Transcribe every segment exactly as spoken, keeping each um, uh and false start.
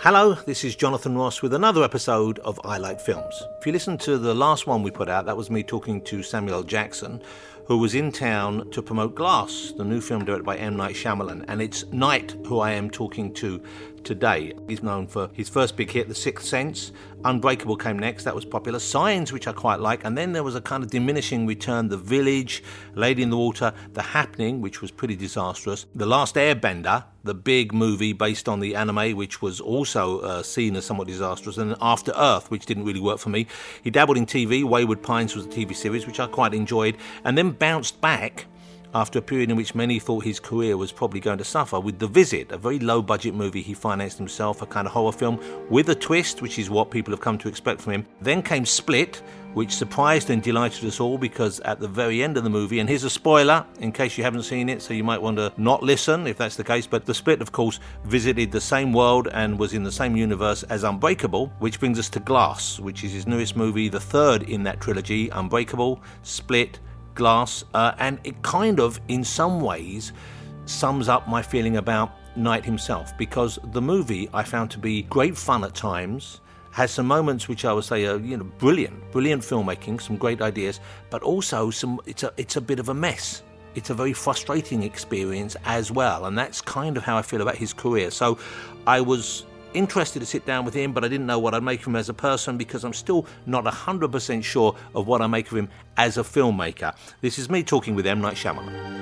Hello, this is Jonathan Ross with another episode of I Like Films. If you listen to the last one we put out, that was me talking to Samuel L. Jackson, who was in town to promote Glass, the new film directed by M. Night Shyamalan. And it's Night who I am talking to today. He's known for his first big hit, The Sixth Sense. Unbreakable came next, that was popular. Signs, which I quite like. And then there was a kind of diminishing return, The Village, Lady in the Water, The Happening, which was pretty disastrous. The Last Airbender, the big movie based on the anime, which was also uh, seen as somewhat disastrous. And After Earth, which didn't really work for me. He dabbled in T V. Wayward Pines was a T V series, which I quite enjoyed. And then bounced back after a period in which many thought his career was probably going to suffer with The Visit, a very low-budget movie he financed himself, a kind of horror film with a twist, which is what people have come to expect from him. Then came Split, which surprised and delighted us all because at the very end of the movie, and here's a spoiler in case you haven't seen it, so you might want to not listen if that's the case, but The Split, of course, visited the same world and was in the same universe as Unbreakable, which brings us to Glass, which is his newest movie, the third in that trilogy, Unbreakable, Split, Glass, uh, and it kind of, in some ways, sums up my feeling about Night himself, because the movie I found to be great fun at times, has some moments which I would say are, you know, brilliant, brilliant filmmaking, some great ideas, but also some it's a it's a bit of a mess. It's a very frustrating experience as well, and that's kind of how I feel about his career. So I was interested to sit down with him, but I didn't know what I'd make of him as a person because I'm still not one hundred percent sure of what I make of him as a filmmaker. This is me talking with M. Night Shyamalan.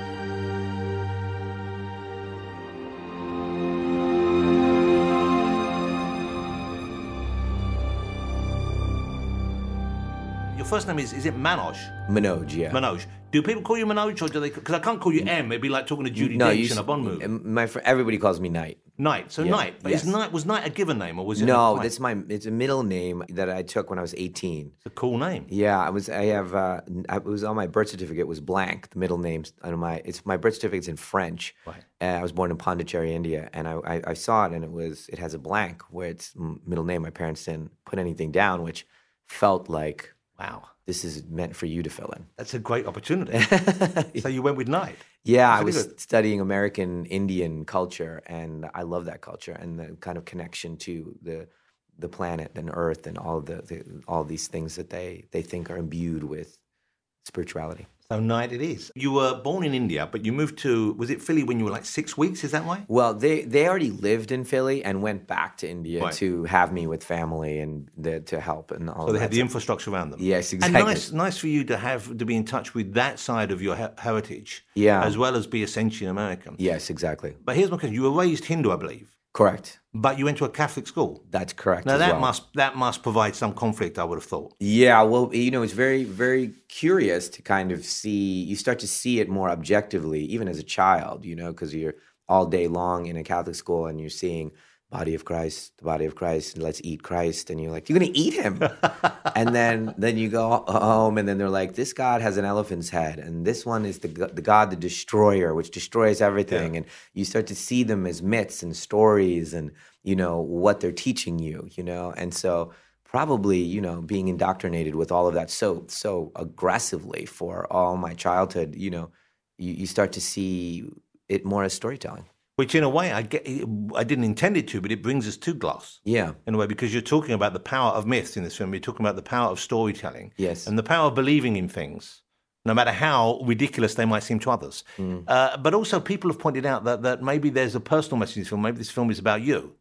Your first name is, is it Manoj? Manoj, yeah. Manoj. Do people call you Manoj, or do they? Because I can't call you M. It'd be like talking to Judi no, Dench you, in a Bond movie. My fr- everybody calls me Knight. Knight. So Yeah. Knight. But Yes. is Knight was Knight a given name, or was it? No, a that's my. It's a middle name that I took when I was eighteen. It's a cool name. Yeah, I was. I have. Uh, I it was on my birth certificate. Was blank. The middle name's on my. It's my birth certificate's in French. Right. Uh, I was born in Pondicherry, India, and I, I, I saw it, and it was. It has a blank where it's m- middle name. My parents didn't put anything down, which felt like, Wow. this is meant for you to fill in. That's a great opportunity. So you went with Knight. Yeah, I Pretty was good. studying American Indian culture, and I love that culture and the kind of connection to the the planet and Earth and all the, the all these things that they they think are imbued with spirituality. So Knight it is. You were born in India, but you moved to, was it Philly when you were like six weeks? Is that right? Well, they they already lived in Philly and went back to India Right. to have me with family and the, to help and all. So they that had the stuff. infrastructure around them. Yes, And exactly. nice, nice for you to have to be in touch with that side of your he- heritage, Yeah. as well as be essentially American. Yes, exactly. But here's my question: you were raised Hindu, I believe, Correct. but you went to a Catholic school. That's correct. Now as that well. must that must provide some conflict, I would have thought. Yeah, well, you know, it's very, very curious to kind of see, you start to see it more objectively, even as a child, you know, because you're all day long in a Catholic school and you're seeing body of Christ, the body of Christ, and let's eat Christ. And you're like, you're going to eat him. And then then you go home and then they're like, this God has an elephant's head. And this one is the, go- the God, the destroyer, which destroys everything. Yeah. And you start to see them as myths and stories and, you know, what they're teaching you, you know. And so probably, you know, being indoctrinated with all of that so so aggressively for all my childhood, you know, you, you start to see it more as storytelling. Which, in a way, I get. I didn't intend it to, but it brings us to Glass. Yeah. In a way, because you're talking about the power of myths in this film. You're talking about the power of storytelling. Yes. And the power of believing in things, no matter how ridiculous they might seem to others. Mm. Uh, but also, people have pointed out that, that maybe there's a personal message in this film. Maybe this film is about you.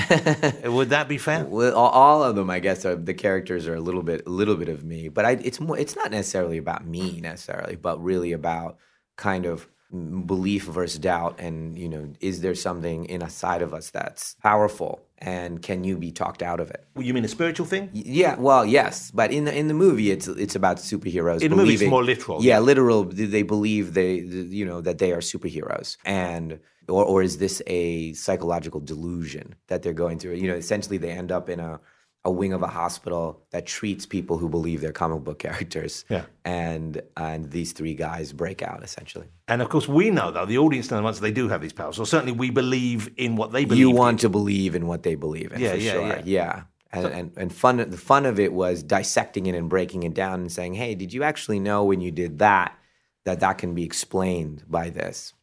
Would that be fair? Well, all- all of them, I guess, are the characters are a little bit, a little bit of me. But I, it's more, it's not necessarily about me necessarily, but really about kind of belief versus doubt, and you know, is there something in a side of us that's powerful, and can you be talked out of it? You mean a spiritual thing? Y- Yeah, well, yes, but in the in the movie, it's it's about superheroes. In the movie, it's believing- more literal. Yeah, literal. They believe they, you know, that they are superheroes, and or or is this a psychological delusion that they're going through? You know, essentially, they end up in a a wing of a hospital that treats people who believe they're comic book characters. Yeah. And and these three guys break out essentially. And of course, we know, though, the audience knows once they do have these powers. Or certainly we believe in what they believe You want in. to believe in what they believe in, Yeah, for yeah, sure. yeah. Yeah. And, and and fun the fun of it was dissecting it and breaking it down and saying, hey, did you actually know when you did that that that can be explained by this?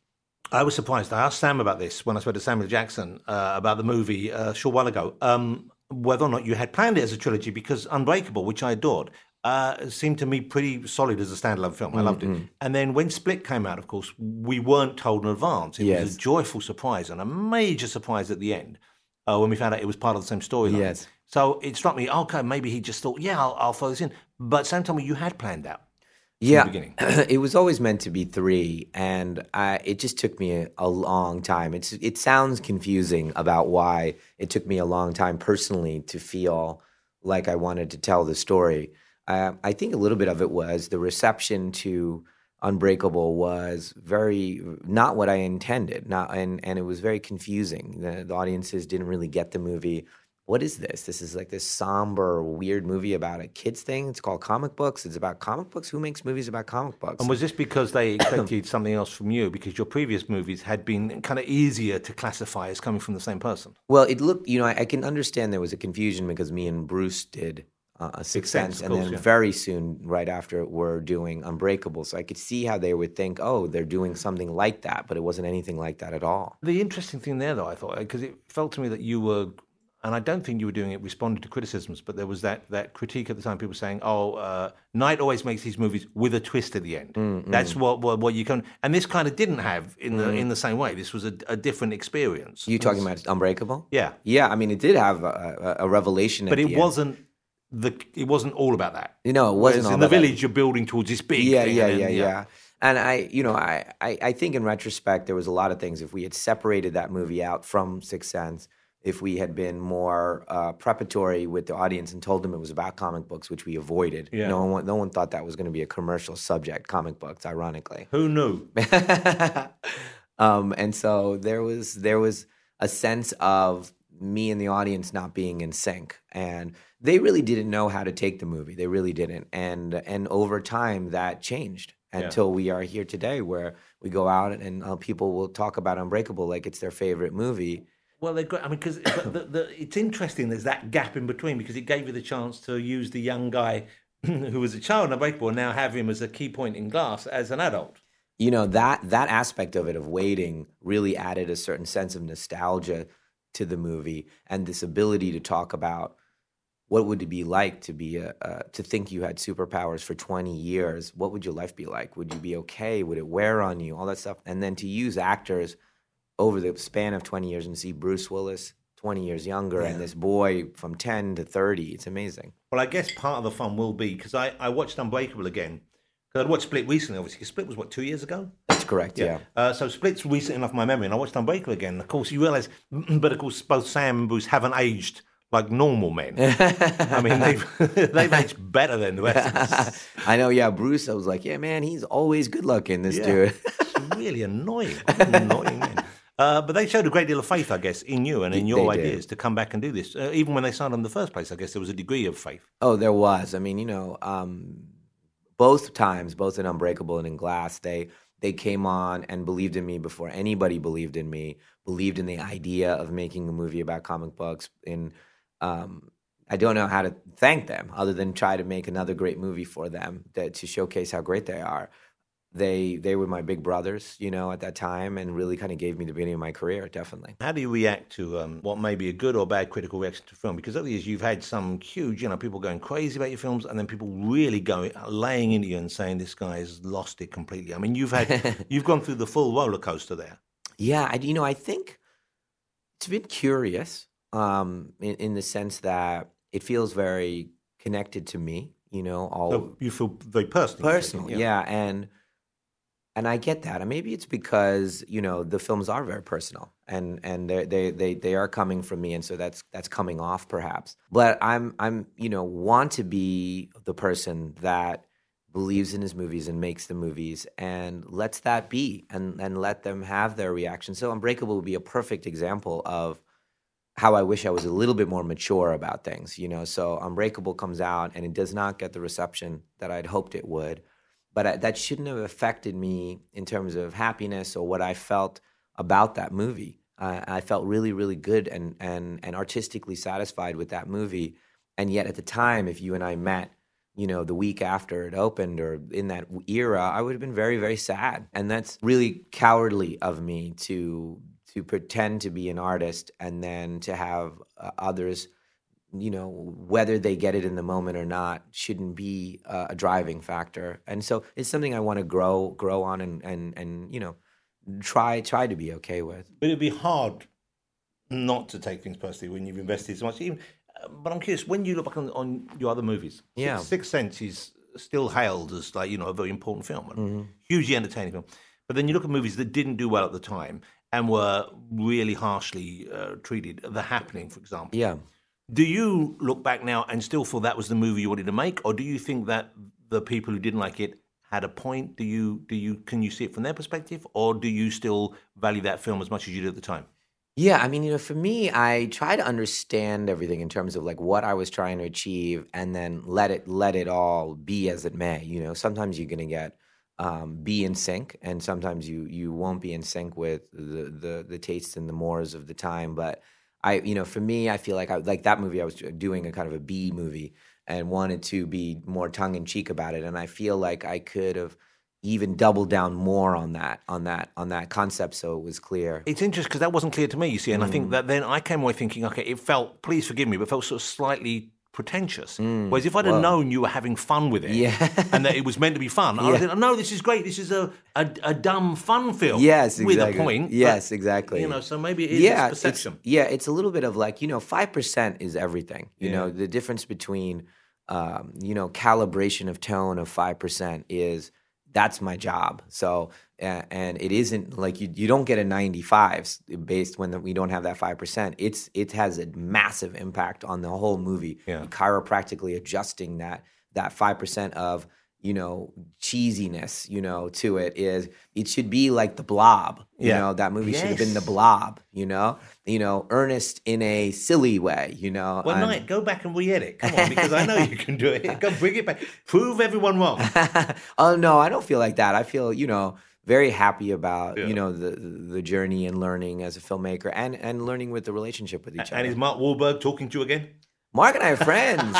I was surprised. I asked Sam about this when I spoke to Samuel Jackson uh, about the movie uh, a short while ago, um, whether or not you had planned it as a trilogy, because Unbreakable, which I adored, uh, seemed to me pretty solid as a standalone film. I loved Mm-hmm. it. And then when Split came out, of course, we weren't told in advance. It Yes. was a joyful surprise and a major surprise at the end uh, when we found out it was part of the same storyline. Yes. So it struck me, okay, maybe he just thought, yeah, I'll, I'll throw this in. But Sam told me you had planned out. Yeah, the beginning. It was always meant to be three, and I, it just took me a, a long time. It's it sounds confusing about why it took me a long time personally to feel like I wanted to tell the story. Uh, I think a little bit of it was the reception to Unbreakable was very not what I intended, not and and it was very confusing. The, the audiences didn't really get the movie. What is this? This is like this somber, weird movie about a kids thing. It's called comic books. It's about comic books. Who makes movies about comic books? And was this because they expected something else from you? Because your previous movies had been kind of easier to classify as coming from the same person? Well, it looked, you know, I, I can understand there was a confusion because me and Bruce did uh, a Sixth Sixth Sense, Sense, of and course, then yeah. very soon, right after, we're doing Unbreakable. So I could see how they would think, oh, they're doing something like that, but it wasn't anything like that at all. The interesting thing there, though, I thought, because it felt to me that you were, and I don't think you were doing it responding to criticisms, but there was that that critique at the time, people saying, oh, uh, Knight always makes these movies with a twist at the end. Mm-hmm. That's what, what what you can, and this kind of didn't have in the in the same way. This was a, a different experience. You talking about Unbreakable? Yeah. Yeah, I mean, it did have a, a, a revelation at But the it end. wasn't the it wasn't all about that. You know, it wasn't Whereas all in the about that. village, you're building towards this big Yeah, thing. yeah, and yeah, then- yeah. And I, you know, I, I, I think in retrospect, there was a lot of things. If we had separated that movie out from Sixth Sense, if we had been more uh, preparatory with the audience and told them it was about comic books, which we avoided. Yeah. No one, no one thought that was going to be a commercial subject, comic books, ironically. Who knew? um, and so there was there was a sense of me and the audience not being in sync, and they really didn't know how to take the movie. They really didn't, and and over time that changed until we are here today, where we go out and uh, people will talk about Unbreakable like it's their favorite movie. Well, they're great. I mean, because the, the, it's interesting. There's that gap in between because it gave you the chance to use the young guy who was a child in Unbreakable and now have him as a key point in Glass as an adult. You know, that that aspect of it, of waiting, really added a certain sense of nostalgia to the movie, and this ability to talk about what would it be like to be a, uh, to think you had superpowers for twenty years. What would your life be like? Would you be okay? Would it wear on you? All that stuff. And then to use actors over the span of twenty years and see Bruce Willis twenty years younger, and this boy from ten to thirty. It's amazing. Well, I guess part of the fun will be, because I, I watched Unbreakable again, because I'd watched Split recently, obviously, 'cause Split was, what, two years ago? That's correct, yeah. Uh, so Split's recent enough in my memory, and I watched Unbreakable again. Of course, you realise, but of course, both Sam and Bruce haven't aged like normal men. I mean, they've, they've aged better than the rest of us. I know, yeah. Bruce, I was like, yeah, man, he's always good looking, this Yeah. dude. It's really annoying. annoying men. Uh, but they showed a great deal of faith, I guess, in you and in your They did. ideas to come back and do this. Uh, even when they signed on in the first place, I guess there was a degree of faith. Oh, there was. I mean, you know, um, both times, both in Unbreakable and in Glass, they they came on and believed in me before anybody believed in me, believed in the idea of making a movie about comic books. In um, I don't know how to thank them other than try to make another great movie for them that, to showcase how great they are. They they were my big brothers, you know, at that time, and really kind of gave me the beginning of my career, definitely. How do you react to um, what may be a good or bad critical reaction to film? Because over the years, you've had some huge, you know, people going crazy about your films, and then people really going laying into you and saying this guy has lost it completely. I mean, you've had you've gone through the full roller coaster there. Yeah, I, you know, I think it's been curious um, in, in the sense that it feels very connected to me, you know, all So you feel very personal. personal. Yeah. and and I get that. And maybe it's because, you know, the films are very personal, and and they they they they are coming from me, and so that's that's coming off perhaps. But I'm I'm you know want to be the person that believes in his movies and makes the movies and lets that be, and and let them have their reaction. So Unbreakable would be a perfect example of how I wish I was a little bit more mature about things, you know. So Unbreakable comes out and it does not get the reception that I'd hoped it would, but I, that shouldn't have affected me in terms of happiness or what I felt about that movie. Uh, I felt really, really good and and and artistically satisfied with that movie. And yet at the time, if you and I met you know, the week after it opened or in that era, I would have been very, very sad. And that's really cowardly of me to to pretend to be an artist and then to have uh, others, you know, whether they get it in the moment or not, shouldn't be uh, a driving factor. And so it's something I want to grow grow on and, and, and you know, try try to be okay with. But it'd be hard not to take things personally when you've invested so much. Even, uh, but I'm curious, when you look back on, on your other movies, Yeah. Sixth Sense is still hailed as like, you know, a very important film, Mm-hmm. hugely entertaining film. But then you look at movies that didn't do well at the time and were really harshly uh, treated. The Happening, for example. Yeah. Do you look back now and still feel that was the movie you wanted to make, or do you think that the people who didn't like it had a point? Do you do you can you see it from their perspective, or do you still value that film as much as you did at the time? Yeah, I mean, you know, for me, I try to understand everything in terms of like what I was trying to achieve, and then let it let it all be as it may. You know, sometimes you're going to get um, be in sync, and sometimes you you won't be in sync with the the the tastes and the mores of the time. But I, you know, for me, I feel like I like that movie. I was doing a kind of a B movie and wanted to be more tongue in cheek about it, and I feel like I could have even double down more on that, on that, on that concept, so it was clear. It's interesting because that wasn't clear to me, you see, and mm. I think that then I came away thinking, okay, it felt, please forgive me, but it felt sort of slightly pretentious. Mm. Whereas if I'd have Whoa. known you were having fun with it, yeah. and that it was meant to be fun, I would have said, no, this is great, this is a, a, a dumb fun film yes, with exactly. a point. Yes, but, exactly. You know, so maybe it is yeah, perception. It's, yeah, it's a little bit of like, you know, five percent is everything. You yeah. know, the difference between, um, you know, calibration of tone of five percent is, that's my job. So, uh, and it isn't like you, you don't get a ninety-five based when the, we don't have that five percent. It's, it has a massive impact on the whole movie. Yeah. Chiropractically adjusting that, that five percent of, you know, cheesiness, you know, to it is, it should be like The Blob. You yeah. know, that movie yes. should have been The Blob, you know, you know, earnest in a silly way, you know. Well, Knight, go back and re-edit. Come on, because I know you can do it. Go bring it back. Prove everyone wrong. Oh, no, I don't feel like that. I feel, you know, very happy about, yeah. you know, the the journey and learning as a filmmaker and, and learning with the relationship with each and other. And is Mark Wahlberg talking to you again? Mark and I are friends.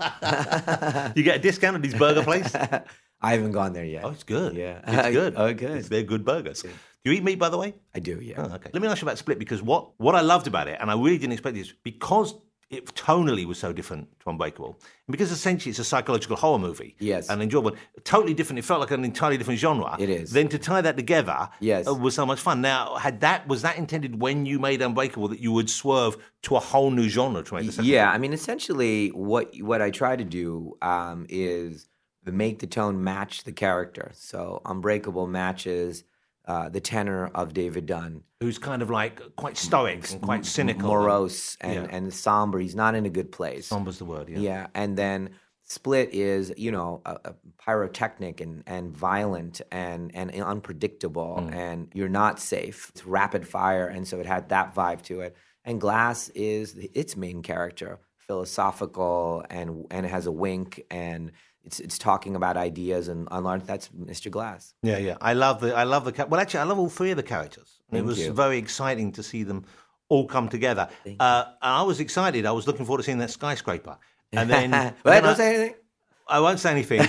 You get a discount at his burger place? I haven't gone there yet. Oh, it's good. Yeah. It's good. Oh, good. It's, they're good burgers. Yeah. Do you eat meat, by the way? I do, yeah. Oh, okay. Let me ask you about Split, because what, what I loved about it, and I really didn't expect this, because it tonally was so different to Unbreakable, and because essentially it's a psychological horror movie. Yes. And enjoyable. Totally different. It felt like an entirely different genre. It is. Then to tie that together yes. uh, was so much fun. Now, had that was that intended when you made Unbreakable that you would swerve to a whole new genre to make the second Yeah, film? I mean, essentially what what I try to do um, is make the tone match the character. So Unbreakable matches uh, the tenor of David Dunn. Who's kind of like quite stoic and quite cynical. Morose and, yeah. and somber. He's not in a good place. Somber's the word, yeah. Yeah, and then Split is, you know, a, a pyrotechnic and, and violent and, and unpredictable, mm. and you're not safe. It's rapid fire, and so it had that vibe to it. And Glass is its main character, philosophical, and and it has a wink, and it's it's talking about ideas, and unlearned. That's Mister Glass. Yeah, yeah. I love the I love the well. Actually, I love all three of the characters. Thank it was you. very exciting to see them all come together. Uh, and I was excited. I was looking forward to seeing that skyscraper. And then, Wait, then don't I, say anything. I won't say anything.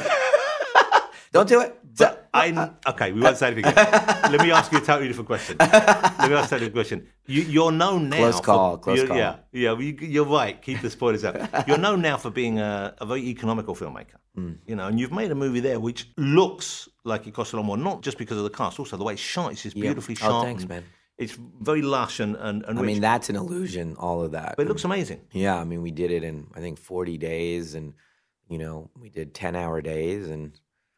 Don't do it. But I okay, we won't say anything. Let me ask you a totally different question. Let me ask you a totally different question. You, you're known now. Close call. For, close you're, call. Yeah, yeah. You, you're right. Keep the spoilers out. You're known now for being a, a very economical filmmaker. Mm. You know, and you've made a movie there which looks like it costs a lot more, not just because of the cast, also the way it's shot. It's just beautifully yeah. shot. Oh, thanks, man. It's very lush and, and, and I rich. mean, that's an illusion, all of that. But it looks amazing. Yeah, I mean, we did it in, I think, forty days, and, you know, we did ten-hour days, and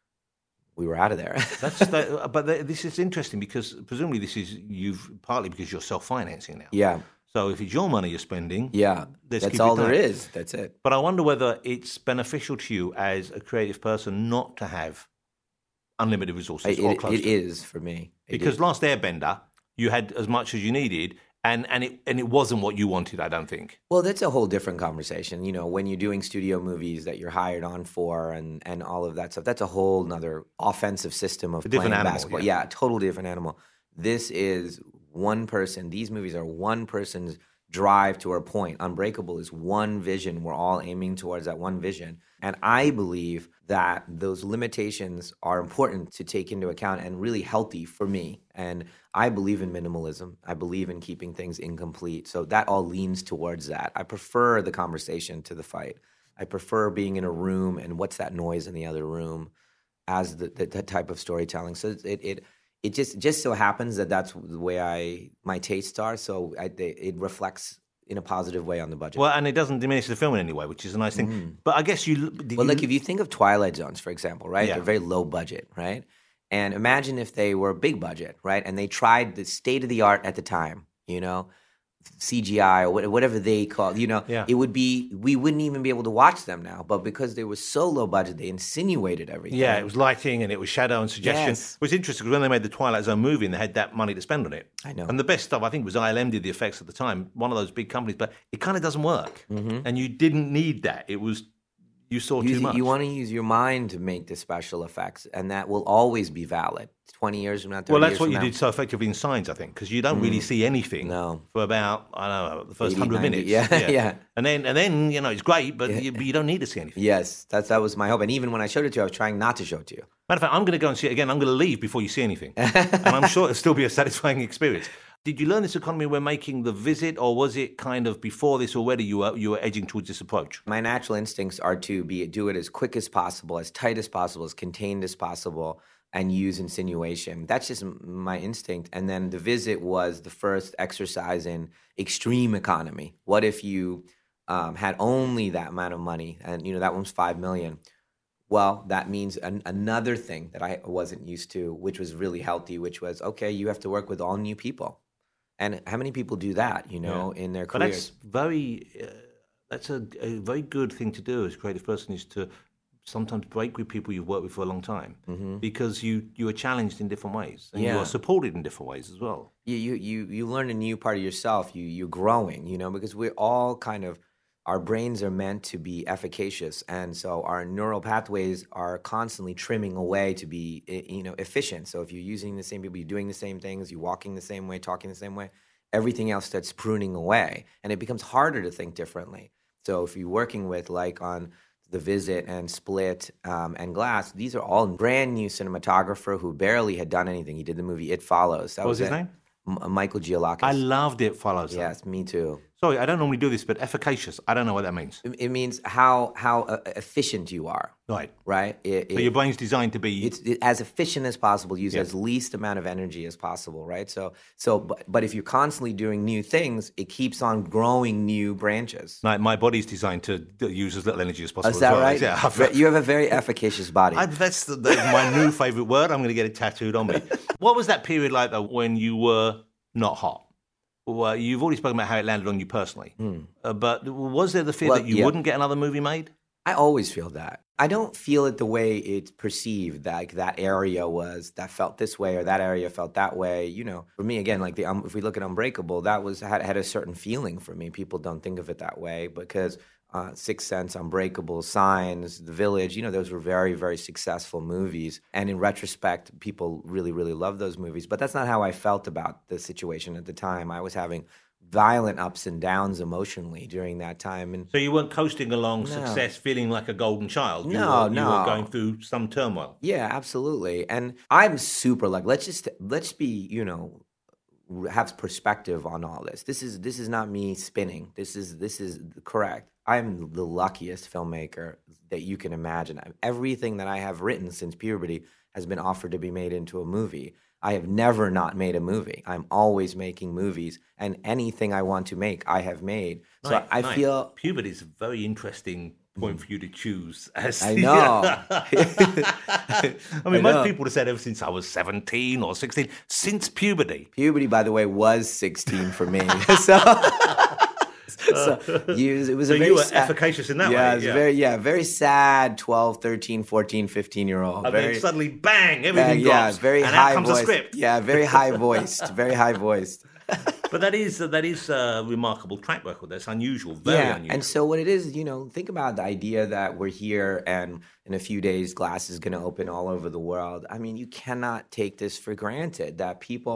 we were out of there. That's that, But the, this is interesting because presumably this is, you've partly because you're self-financing now. Yeah. So if it's your money you're spending, yeah, that's all there is. That's it. But I wonder whether it's beneficial to you as a creative person not to have unlimited resources It, or it, close it to it. is for me. It Because is. Last Airbender, you had as much as you needed, and, and it and it wasn't what you wanted, I don't think. Well, that's a whole different conversation. You know, when you're doing studio movies that you're hired on for and, and all of that stuff, that's a whole nother offensive system of a different playing animal, basketball. Yeah. yeah, totally different animal. This is one person. These movies are one person's drive to our point. Unbreakable is one vision. We're all aiming towards that one vision. And I believe that those limitations are important to take into account and really healthy for me. And I believe in minimalism. I believe in keeping things incomplete. So that all leans towards that. I prefer the conversation to the fight. I prefer being in a room and what's that noise in the other room as the, the, the type of storytelling. So it it it just just so happens that that's the way I my tastes are. So I, they, it reflects in a positive way on the budget. Well, and it doesn't diminish the film in any way, which is a nice thing. Mm. But I guess you... Well, you, like if you think of Twilight Zones, for example, right? Yeah. They're very low budget, right? And imagine if they were big budget, right? And they tried the state-of-the-art at the time, you know, C G I or whatever they call, you know, yeah. it would be, we wouldn't even be able to watch them now. But because they were so low budget, they insinuated everything. Yeah, it was lighting and it was shadow and suggestion. Yes. It was interesting because when they made the Twilight Zone movie and they had that money to spend on it. I know. And the best stuff, I think, was I L M did the effects at the time, one of those big companies, but it kind of doesn't work. Mm-hmm. And you didn't need that. It was, you saw use, too much. You want to use your mind to make the special effects, and that will always be valid. twenty years from now, thirty Well, that's years what from you now. did so effectively in Signs, I think, because you don't mm. really see anything no. for about, I don't know, the first eighty, hundred ninety minutes. Yeah, yeah, yeah. And then, and then you know, it's great, but, yeah. you, but you don't need to see anything. Yes, that's, that was my hope. And even when I showed it to you, I was trying not to show it to you. Matter of fact, I'm going to go and see it again. I'm going to leave before you see anything. And I'm sure it'll still be a satisfying experience. Did you learn this economy when making The Visit, or was it kind of before this already you were you were edging towards this approach? My natural instincts are to be do it as quick as possible, as tight as possible, as contained as possible, and use insinuation. That's just my instinct. And then The Visit was the first exercise in extreme economy. What if you um, had only that amount of money? And, you know, that one's five million dollars. Well, that means an, another thing that I wasn't used to, which was really healthy, which was, okay, you have to work with all new people. And how many people do that, you know, yeah. in their careers? But that's very, uh, that's a, a very good thing to do as a creative person, is to sometimes break with people you've worked with for a long time, mm-hmm. because you, you are challenged in different ways, and yeah. you are supported in different ways as well. You, you you you learn a new part of yourself. You you're growing, you know, because we're all kind of, our brains are meant to be efficacious, and so our neural pathways are constantly trimming away to be, you know, efficient. So if you're using the same people, you're doing the same things, you're walking the same way, talking the same way, everything else starts pruning away, and it becomes harder to think differently. So if you're working with, like on The Visit and Split um, and Glass, these are all brand new cinematographer who barely had done anything. He did the movie It Follows. That what was, was his it. name? M- Michael Giolakis. I loved It Follows. Yes, me too. Sorry, I don't normally do this, but efficacious, I don't know what that means. It means how how uh, efficient you are. Right. Right? It, so it, your brain's designed to be... It's it, as efficient as possible, use yeah. as least amount of energy as possible, right? So, so, but, but if you're constantly doing new things, it keeps on growing new branches. My, my body's designed to use as little energy as possible. Is that as well. right? Yeah. You have a very efficacious body. I, that's the, the, my new favourite word. I'm going to get it tattooed on me. What was that period like, though, when you were not hot? Well, you've already spoken about how it landed on you personally, mm. uh, but was there the fear well, that you yeah. wouldn't get another movie made? I always feel that. I don't feel it the way it's perceived, that like that area was, that felt this way, or that area felt that way. You know, for me, again, like the um, if we look at Unbreakable, that was had, had a certain feeling for me. People don't think of it that way because uh, Sixth Sense, Unbreakable, Signs, The Village, you know, those were very, very successful movies. And in retrospect, people really, really love those movies. But that's not how I felt about the situation at the time. I was having violent ups and downs emotionally during that time. And so you weren't coasting along no. success, feeling like a golden child. You no, were, no, you were going through some turmoil. Yeah, absolutely. And I'm super lucky. Let's just let's be, you know, have perspective on all this. This is this is not me spinning. This is this is correct. I'm the luckiest filmmaker that you can imagine. Everything that I have written since puberty has been offered to be made into a movie. I have never not made a movie. I'm always making movies, and anything I want to make, I have made. So right, I right. feel puberty is a very interesting point for you to choose. As I know. I mean, I most know. people would have said ever since I was seventeen or sixteen, since puberty. Puberty, by the way, was sixteen for me. so. So you, it was so a very you were sad, efficacious in that yeah, way. It was yeah, very, yeah, very sad twelve, thirteen, fourteen, fifteen-year-old. And very, then suddenly, bang, everything bang, yeah, drops. very and high out comes voiced. the script. Yeah, very high-voiced, very high-voiced. But that is that is a remarkable track record. That's unusual, very yeah, unusual. And so what it is, you know, think about the idea that we're here and in a few days Glass is going to open all over the world. I mean, you cannot take this for granted that people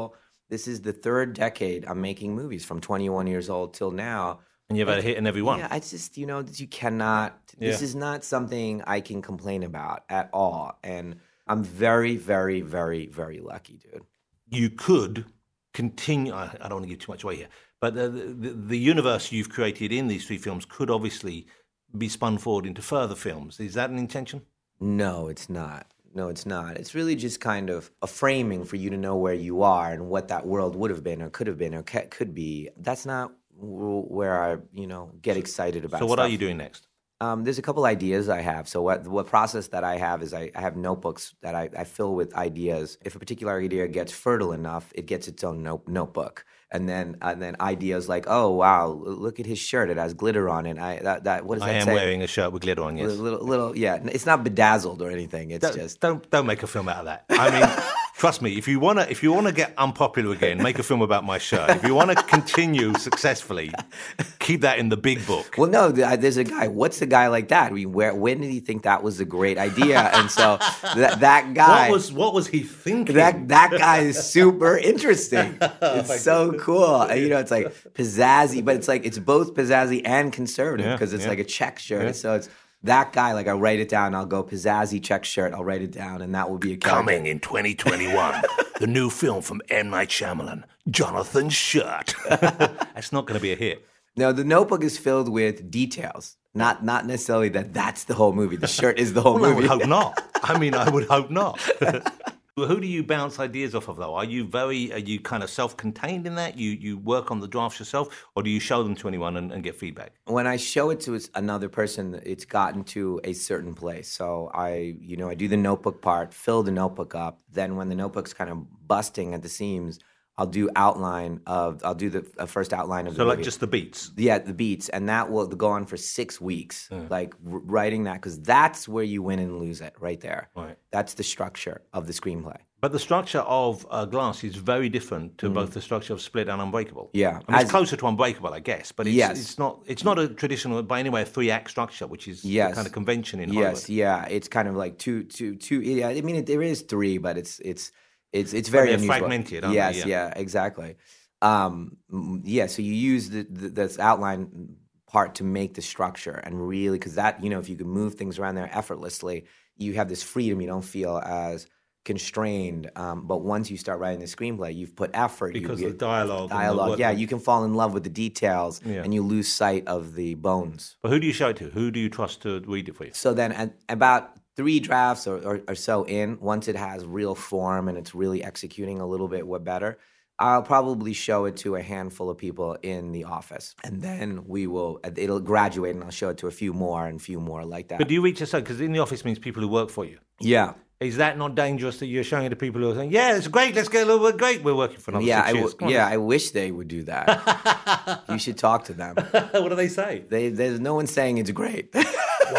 this is the third decade I'm making movies from twenty-one years old till now. And you've had a hit in every one. Yeah, it's just, you know, you cannot, yeah. this is not something I can complain about at all. And I'm very, very, very, very lucky, dude. You could continue, I don't want to give too much away here, but the, the, the universe you've created in these three films could obviously be spun forward into further films. Is that an intention? No, it's not. No, it's not. It's really just kind of a framing for you to know where you are and what that world would have been or could have been or could be. That's not where I, you know, get excited about. So what stuff. are you doing next? Um, there's a couple ideas I have. So what what process that I have is I, I have notebooks that I, I fill with ideas. If a particular idea gets fertile enough, it gets its own note, notebook. And then and then ideas like, oh wow, look at his shirt, it has glitter on it. I that, that what does I that am say? wearing a shirt with glitter on. Yes, little, little yeah. It's not bedazzled or anything. It's don't, just don't don't make a film out of that. I mean. Trust me, if you wanna if you wanna get unpopular again, make a film about my shirt. If you wanna continue successfully, keep that in the big book. Well, no, there's a guy. What's a guy like that? I mean, where when did he think that was a great idea? And so that that guy, what was what was he thinking? That that guy is super interesting. It's so cool. And, you know, it's like pizzazzy, but it's like it's both pizzazzy and conservative because yeah, it's yeah. like a check shirt. Yeah. So it's. That guy, like I write it down, I'll go pizzazzy check shirt, I'll write it down, and that will be a character. Coming in twenty twenty-one, the new film from M. Night Shyamalan, Jonathan's Shirt. That's not going to be a hit. No, the notebook is filled with details, not not necessarily that that's the whole movie. The shirt is the whole well, movie. I would hope not. I mean, I would hope not. Well, who do you bounce ideas off of, though? Are you very, are you kind of self-contained in that? You you work on the drafts yourself, or do you show them to anyone and, and get feedback? When I show it to another person, it's gotten to a certain place. So I, you know, I do the notebook part, fill the notebook up. Then when the notebook's kind of busting at the seams, I'll do outline of, I'll do the uh, first outline of so the So like movie. just the beats? Yeah, the beats. And that will go on for six weeks, yeah. like r- writing that, because that's where you win and lose it, right there. Right. That's the structure of the screenplay. But the structure of uh, Glass is very different to mm. both the structure of Split and Unbreakable. Yeah. I mean, it's closer to Unbreakable, I guess, but it's, yes. it's not It's not a traditional, by any way, a three-act structure, which is yes. the kind of convention in Hollywood. Yes, yeah. It's kind of like two, two, two. Yeah, I mean, it, there is three, but it's it's it's it's very they're unusual. fragmented, aren't yes, they? Yeah. yeah, exactly. Um, yeah, so you use the, the this outline part to make the structure and really, because that, you know, if you can move things around there effortlessly, you have this freedom. You don't feel as constrained, um, but once you start writing the screenplay, you've put effort. Because you, the dialogue. Dialogue, the yeah. You can fall in love with the details, yeah. and you lose sight of the bones. But who do you show it to? Who do you trust to read it for you? So then at about three drafts or, or, or so in, once it has real form and it's really executing a little bit what better, I'll probably show it to a handful of people in the office. And then we will, it'll graduate and I'll show it to a few more and a few more like that. But do you reach a certain, because in the office means people who work for you. Yeah. Is that not dangerous that you're showing it to people who are saying, yeah, it's great, let's get a little bit great, we're working for another yeah, six I years. w- yeah, I wish they would do that. You should talk to them. What do they say? They, there's no one saying it's great. Wow.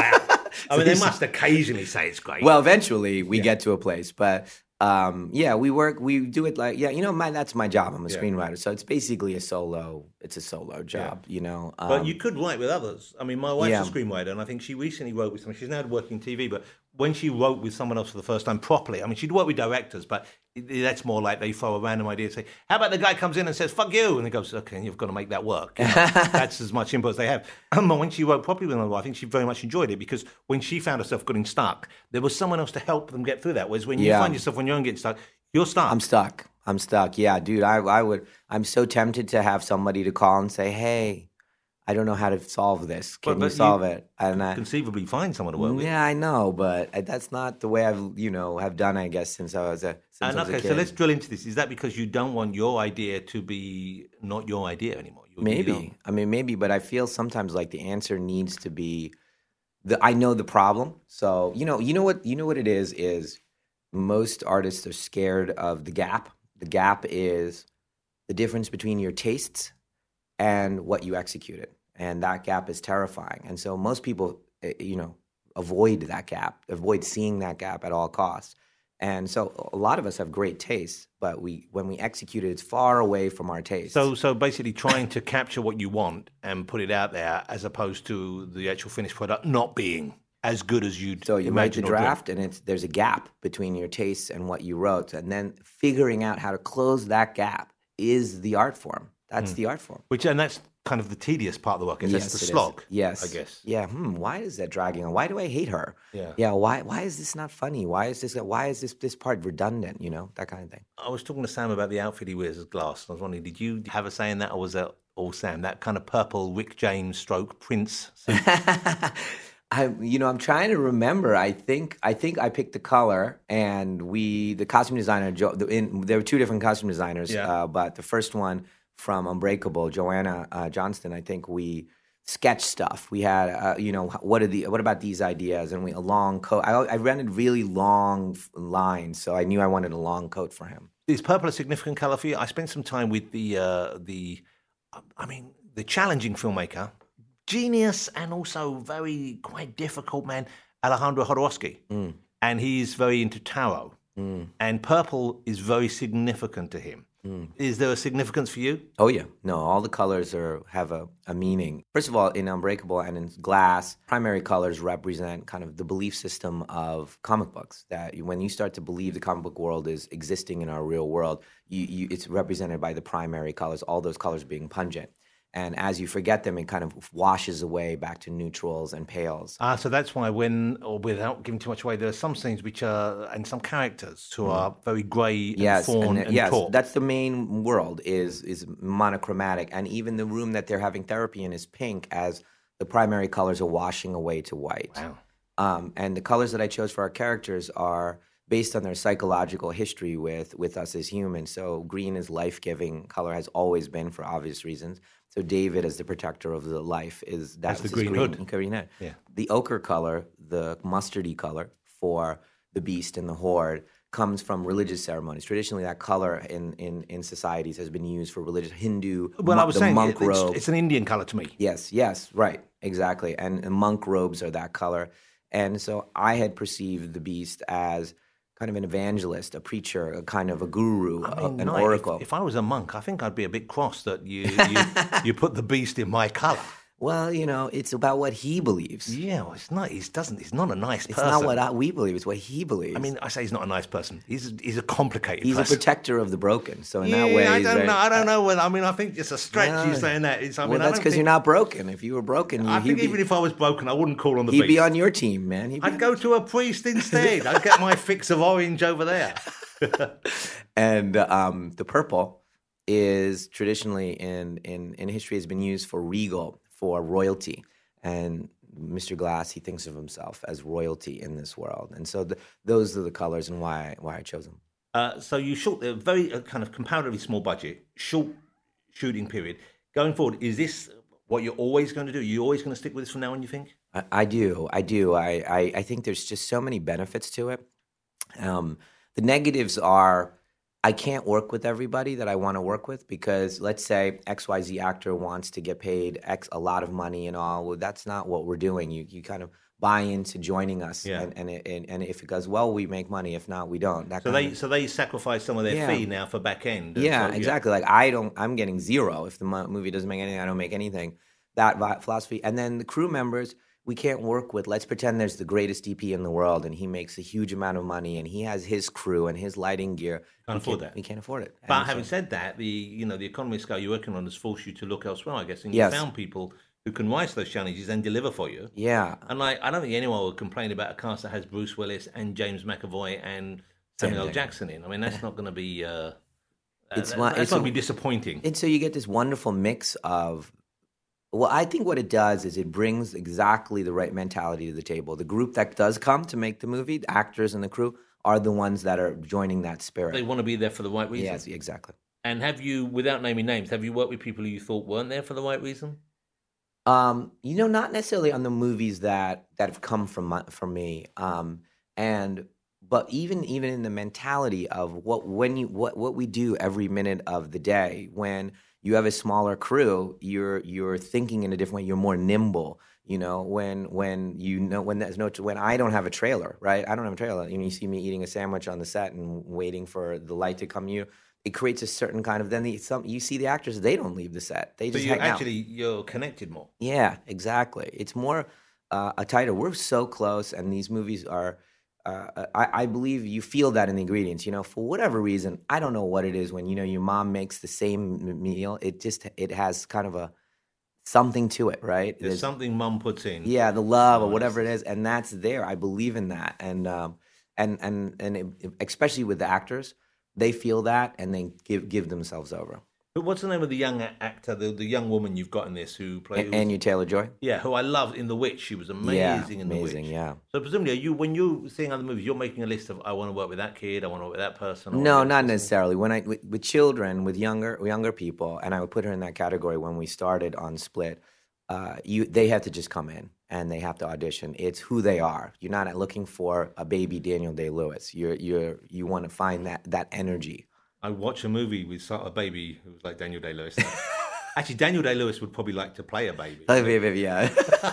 I mean, they must occasionally say it's great. Well, eventually we yeah. get to a place, but um, yeah, we work, we do it like, yeah, you know, my, that's my job. I'm a yeah. screenwriter, so it's basically a solo, it's a solo job, yeah. you know. Um, but you could write with others. I mean, my wife's yeah. a screenwriter, and I think she recently wrote with someone. She's now working T V, but when she wrote with someone else for the first time properly, I mean, she'd work with directors, but that's more like they throw a random idea and say, how about the guy comes in and says, fuck you? And he goes, okay, you've got to make that work. You know, that's as much input as they have. But when she wrote properly with another, I think she very much enjoyed it because when she found herself getting stuck, there was someone else to help them get through that. Whereas when you yeah. find yourself when you're getting stuck, you're stuck. I'm stuck. I'm stuck. Yeah, dude, I, I would, I'm so tempted to have somebody to call and say, hey, I don't know how to solve this. Can but, but you solve you it? And I, conceivably find someone to work with. Yeah, I know, but that's not the way I've, you know, have done, I guess, since I was a, since and I was okay, a kid. So let's drill into this. Is that because you don't want your idea to be not your idea anymore? You, maybe. You I mean, maybe, but I feel sometimes like the answer needs to be, the. I know the problem. So, you know, you know what, you know what it is, is most artists are scared of the gap. The gap is the difference between your tastes and what you executed. And that gap is terrifying. And so most people, you know, avoid that gap, avoid seeing that gap at all costs. And so a lot of us have great tastes, but we when we execute it, it's far away from our taste. So so basically trying to capture what you want and put it out there as opposed to the actual finished product not being as good as you'd So you write the imagine or draft, dream. and it's there's a gap between your tastes and what you wrote. And then figuring out how to close that gap is the art form. That's mm. the art form. Which and that's kind of the tedious part of the work. Is yes, that's the slog. Is. Yes, I guess. Yeah. Hmm. Why is that dragging on? Why do I hate her? Yeah. Yeah. Why? Why is this not funny? Why is this? Why is this this part redundant? You know, that kind of thing. I was talking to Sam about the outfit he wears as Glass. I was wondering, did you have a say in that, or was that all Sam? That kind of purple Rick James stroke Prince. I, you know, I'm trying to remember. I think, I think I picked the color, and we, the costume designer, Joe. The, in, there were two different costume designers, yeah. uh, but the first one from Unbreakable, Joanna uh, Johnston. I think we sketched stuff. We had, uh, you know, what are the, what about these ideas? And we a long coat. I, I rented really long lines, so I knew I wanted a long coat for him. Is purple a significant color for you? I spent some time with the, uh, the, I mean, the challenging filmmaker. Genius and also very quite difficult man, Alejandro Jodorowsky. Mm. And he's very into tarot. Mm. And purple is very significant to him. Mm. Is there a significance for you? Oh, yeah. No, all the colors are have a, a meaning. First of all, in Unbreakable and in Glass, primary colors represent kind of the belief system of comic books. That when you start to believe the comic book world is existing in our real world, you, you, it's represented by the primary colors, all those colors being pungent. And as you forget them, it kind of washes away back to neutrals and pales. Ah, so that's why when, or without giving too much away, there are some scenes which are, and some characters who mm. are very grey and yes, fawn and, and yes, taut. That's the main world, is is monochromatic. And even the room that they're having therapy in is pink, as the primary colors are washing away to white. Wow. Um, and the colors that I chose for our characters are based on their psychological history with, with us as humans. So green is life-giving color, has always been for obvious reasons. So David, as the protector of the life, is that's, that's the green, green hood. Green hood. Yeah. The ochre color, the mustardy color for the beast and the horde, comes from religious ceremonies. Traditionally, that color in, in, in societies has been used for religious Hindu. Well, mon- I was the saying monk it, robe. It's, it's an Indian color to me. Yes, yes, right, exactly. And, and monk robes are that color. And so I had perceived the beast as kind of an evangelist, a preacher, a kind of a guru, I mean, a, an no, oracle. If, if I was a monk, I think I'd be a bit cross that you you, you put the beast in my color. Well, you know, it's about what he believes. Yeah, well, it's not. He doesn't. He's not a nice it's person. It's not what I, we believe. It's what he believes. I mean, I say he's not a nice person. He's he's a complicated. He's person. a protector of the broken. So in yeah, that way, I he's don't very, know. I don't know. Whether, I mean, I think it's a stretch. No. You saying that? It's, I well, mean, that's because think... you're not broken. If you were broken, you, I think be, even if I was broken, I wouldn't call on the he'd beast. He'd be on your team, man. He'd I'd go to a priest instead. I'd get my fix of orange over there. And um, the purple is traditionally in, in in history has been used for regal, for royalty. And Mister Glass, he thinks of himself as royalty in this world. And so the, those are the colors and why, why I chose them. Uh, so you shot a very uh, kind of comparatively small budget, short shooting period. Going forward, is this what you're always going to do? Are you always going to stick with this from now on, you think? I, I do. I do. I, I, I think there's just so many benefits to it. Um, the negatives are I can't work with everybody that I want to work with because let's say X Y Z actor wants to get paid X a lot of money and all. Well, that's not what we're doing. You you kind of buy into joining us, yeah. and and, it, and and if it goes well, we make money. If not, we don't. That so kind they of, so they sacrifice some of their yeah. fee now for back end. Yeah, so, exactly. Yeah. Like I don't. I'm getting zero if the movie doesn't make anything. I don't make anything. That philosophy, and then the crew members. We can't work with, let's pretend there's the greatest D P in the world and he makes a huge amount of money and he has his crew and his lighting gear. Can't afford that. We can't afford it. But and having so, said that, the you know the economy scale you're working on has forced you to look elsewhere, I guess, and you yes. found people who can rise to those challenges and deliver for you. Yeah. And like, I don't think anyone would complain about a cast that has Bruce Willis and James McAvoy and Samuel L. Jackson in. I mean, that's not going to be... Uh, it's that, that's going to be disappointing. And so you get this wonderful mix of... Well, I think what it does is it brings exactly the right mentality to the table. The group that does come to make the movie, the actors and the crew, are the ones that are joining that spirit. They want to be there for the right reason. Yes, exactly. And have you, without naming names, have you worked with people who you thought weren't there for the right reason? Um, you know, not necessarily on the movies that, that have come from my, from me. Um, and but even even in the mentality of what when you what what we do every minute of the day when. You have a smaller crew. You're you're thinking in a different way. You're more nimble. You know when when you know when there's no when I don't have a trailer, right? I don't have a trailer. You know, you see me eating a sandwich on the set and waiting for the light to come. You it creates a certain kind of then the, some you see the actors they don't leave the set. They just so you hang actually out. You're connected more. Yeah, exactly. It's more uh, a tighter. We're so close, and these movies are. uh, I, I believe you feel that in the ingredients. You know, for whatever reason, I don't know what it is. When you know your mom makes the same meal, it just it has kind of a something to it, right? There's, There's something mom puts in. Yeah, the love or whatever it is, and that's there. I believe in that, and um, and and and it, especially with the actors, they feel that and they give give themselves over. But what's the name of the young actor, the, the young woman you've got in this who plays? Anya Taylor-Joy. Yeah, who I loved in The Witch. She was amazing yeah, in The amazing, Witch. Amazing, yeah. So presumably, are you when you're seeing other movies, you're making a list of I want to work with that kid, I want to work with that person. No, not necessarily. When I with, with children, with younger younger people, and I would put her in that category when we started on Split. Uh, you they have to just come in and they have to audition. It's who they are. You're not looking for a baby Daniel Day-Lewis. You're you're you want to find that that energy. I watch a movie with a baby who's like Daniel Day-Lewis. Actually, Daniel Day-Lewis would probably like to play a baby. Oh, baby, yeah.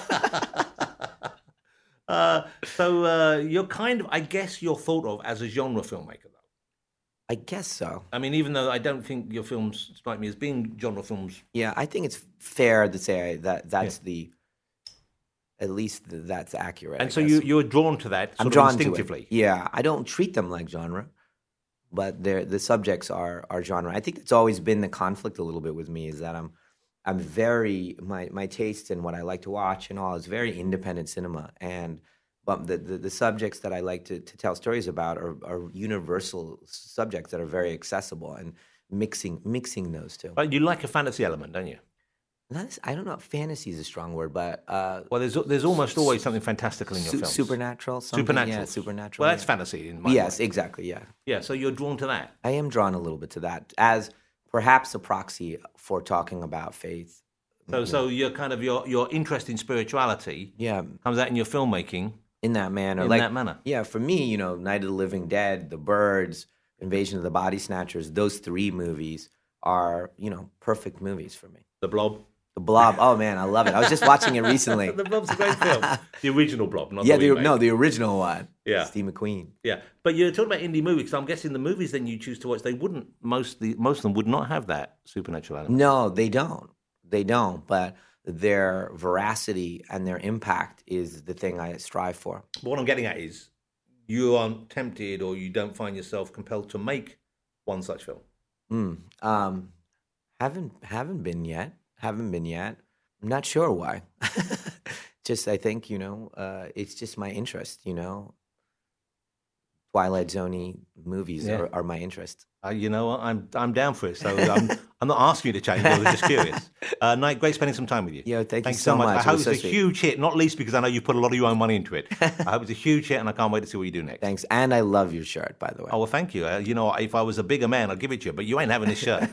uh, so uh, you're kind of, I guess, you're thought of as a genre filmmaker, though. I guess so. I mean, even though I don't think your films strike me as being genre films. Yeah, I think it's fair to say that that's yeah. the, at least that's accurate. And I so guess. you, you're drawn to that sort I'm drawn of instinctively. To it. Yeah, I don't treat them like genre. But the subjects are are genre. I think it's always been the conflict a little bit with me is that I'm I'm very my my taste in what I like to watch and all is very independent cinema, and but the the, the subjects that I like to, to tell stories about are, are universal subjects that are very accessible, and mixing mixing those two. But you like a fantasy element, don't you? That's, I don't know. Fantasy is a strong word, but uh, well, there's there's almost always something fantastical in your su- films. Supernatural, something. Supernatural, yeah, supernatural. Well, that's yeah. fantasy in my yes, mind. exactly, yeah, yeah. So you're drawn to that. I am drawn a little bit to that as perhaps a proxy for talking about faith. So, yeah. so you're kind of your your interest in spirituality, yeah, comes out in your filmmaking in that manner. In like, that manner, yeah. For me, you know, Night of the Living Dead, The Birds, Invasion of the Body Snatchers. Those three movies are, you know, perfect movies for me. The Blob. The Blob, oh man, I love it. I was just watching it recently. The Blob's a great film. The original Blob, not yeah, the the, no, the original one. Yeah, Steve McQueen. Yeah, but you're talking about indie movies. So I'm guessing the movies then you choose to watch, they wouldn't most the most of them would not have that supernatural element. No, they don't. They don't. But their veracity and their impact is the thing I strive for. But what I'm getting at is you aren't tempted, or you don't find yourself compelled to make one such film. Mm, um, haven't haven't been yet. Haven't been yet. I'm not sure why. Just, I think, you know, uh, it's just my interest, you know. Twilight Zone-y movies yeah. are, are my interest. Uh, you know what? I'm I'm down for it. So I'm I'm not asking you to change. I was just curious. Uh, Knight, great spending some time with you. Yeah, thank Thanks you so much. much. I hope it it's a sweet. huge hit, not least because I know you put a lot of your own money into it. I hope it's a huge hit, and I can't wait to see what you do next. Thanks, and I love your shirt, by the way. Oh, well, thank you. Uh, you know, if I was a bigger man, I'd give it to you, but you ain't having this shirt.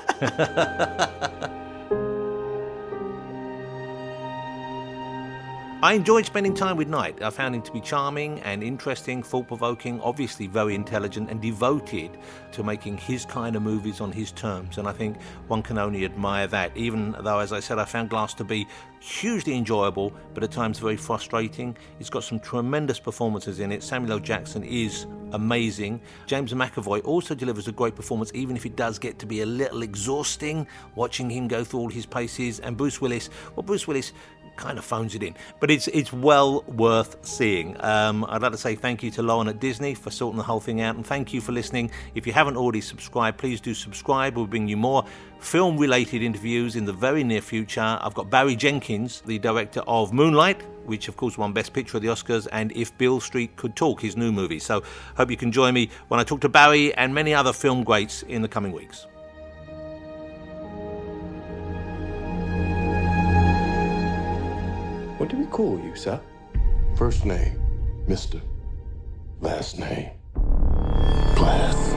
I enjoyed spending time with Knight. I found him to be charming and interesting, thought-provoking, obviously very intelligent and devoted to making his kind of movies on his terms. And I think one can only admire that, even though, as I said, I found Glass to be hugely enjoyable, but at times very frustrating. It's got some tremendous performances in it. Samuel L. Jackson is amazing. James McAvoy also delivers a great performance, even if it does get to be a little exhausting, watching him go through all his paces. And Bruce Willis, well, Bruce Willis kind of phones it in, but it's it's well worth seeing. Um, I'd like to say thank you to Lauren at Disney for sorting the whole thing out, and thank you for listening. If you haven't already subscribed, please do subscribe. We'll bring you more film-related interviews in the very near future. I've got Barry Jenkins, the director of Moonlight, which of course won Best Picture at the Oscars, and If Beale Street Could Talk, his new movie. So hope you can join me when I talk to Barry and many other film greats in the coming weeks. What do we call you, sir? First name, Mister Last name, Glass.